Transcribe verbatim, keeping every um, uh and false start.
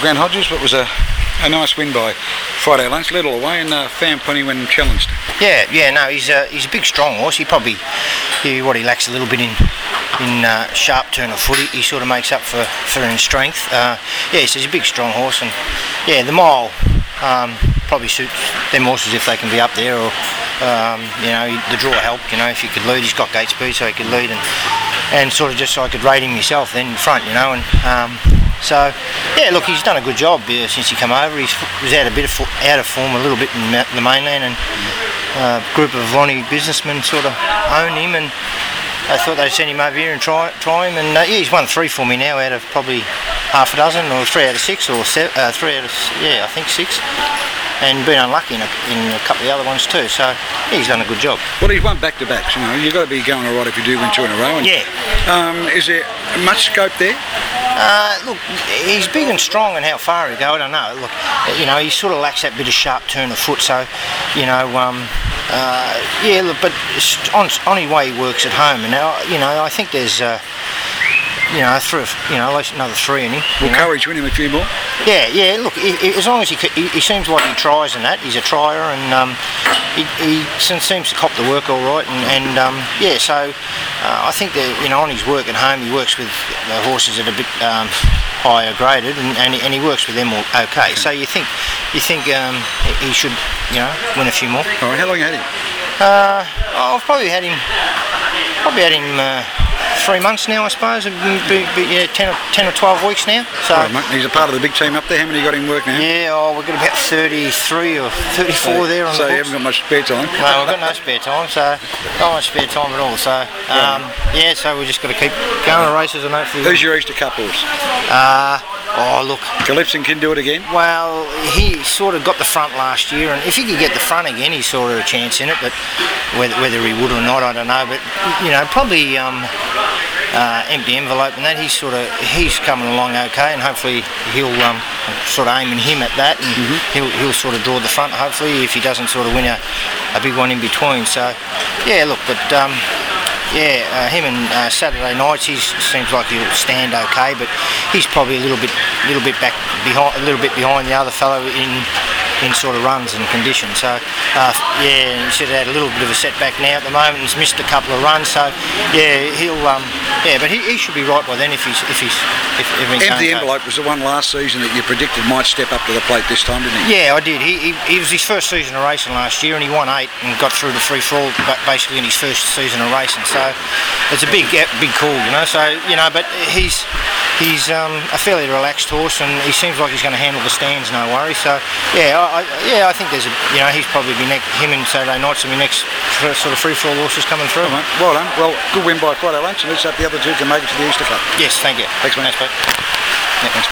Grant Hodges, but it was a, a nice win by Friday Lunch. Led all the way and uh, found plenty when challenged. Yeah, yeah, no, he's a he's a big, strong horse. He probably, he, what he lacks a little bit in in uh, sharp turn of foot. He, he sort of makes up for for in strength. Uh, yeah, so he's a big, strong horse, and yeah, the mile um, probably suits them horses if they can be up there, or um, you know, the draw helped. You know, if he could lead, he's got gate speed, so he could lead and and sort of just so I could rate him myself then in front. You know, and. Um, So, yeah, look, he's done a good job uh, since he come over. He was out a bit of fo- out of form a little bit in the mainland, and uh, a group of Lonnie businessmen sort of own him, and they thought they'd send him over here and try try him. And uh, yeah, he's won three for me now out of probably half a dozen, or three out of six, or seven, uh, three out of yeah, I think six. And been unlucky in a, in a couple of the other ones too. So yeah, he's done a good job. Well, he's won back to backs. You know, you've got to be going all right if you do win two in a row. And, yeah. Um, is there much scope there? Uh, look, he's big and strong, and how far he go, I don't know. Look, you know, he sort of lacks that bit of sharp turn of foot. So, you know, um, uh, yeah. Look, but on on his way he works at home, and now, you know, I think there's. Uh, You know, three, you know, at least another three in him. Will Courage win him a few more? Yeah, yeah. Look, he, he, as long as he, he he seems like he tries and that, he's a trier, and um, he, he seems to cop the work all right, and, and um, yeah. So uh, I think that, you know, on his work at home, he works with the horses that are a bit um, higher graded, and, and, he, and he works with them all okay. So you think you think um, he should, you know, win a few more. All right. How long you had him? Uh, I've probably had him. Probably had him. Uh, Three months now, I suppose. It'd be, be, yeah, ten or ten or twelve weeks now. So right, mate. He's a part of the big team up there. How many got in work now? Yeah, oh, we've got about thirty-three or thirty-four so, there on so the books. So you haven't got much spare time. No, we've got no spare time. So not much spare time at all. So um, yeah, so we just got to keep going to races and hopefully. Who's your Easter Cup horse? Uh, oh look. Calypson can do it again. Well, he sort of got the front last year, and if he could get the front again, he's sort of a chance in it. But whether whether he would or not, I don't know. But you know, probably. Um, Uh, empty envelope and that, he's sort of he's coming along okay, and hopefully he'll um, sort of aiming him at that, and mm-hmm. he'll he'll sort of draw the front hopefully if he doesn't sort of win a, a big one in between. So yeah, look, but um, yeah, uh, him and uh, Saturday nights, he seems like he'll stand okay, but he's probably a little bit little bit back behind a little bit behind the other fellow in. in sort of runs and conditions. So uh, yeah, he should have had a little bit of a setback now at the moment. He's missed a couple of runs, so yeah, he'll um, yeah, but he, he should be right by then if he's if he's if everything. Empty Envelope was the one last season that you predicted might step up to the plate this time, didn't he? Yeah, I did. He, he, he was his first season of racing last year, and he won eight and got through the free for all basically in his first season of racing. So it's a big big call, you know. So you know, but he's he's um, a fairly relaxed horse, and he seems like he's going to handle the stands, no worry. So yeah. I, I, yeah, I think there's a, you know, he's probably be next, him and Saturday nights will be next sort of free-for-all horses coming through. Right, well done. Well, good win by Friday Lunch, and let's hope the other two can make it to the Easter Cup. Yes, thank you. Thanks, mate. Thanks, mate. Yeah, thanks.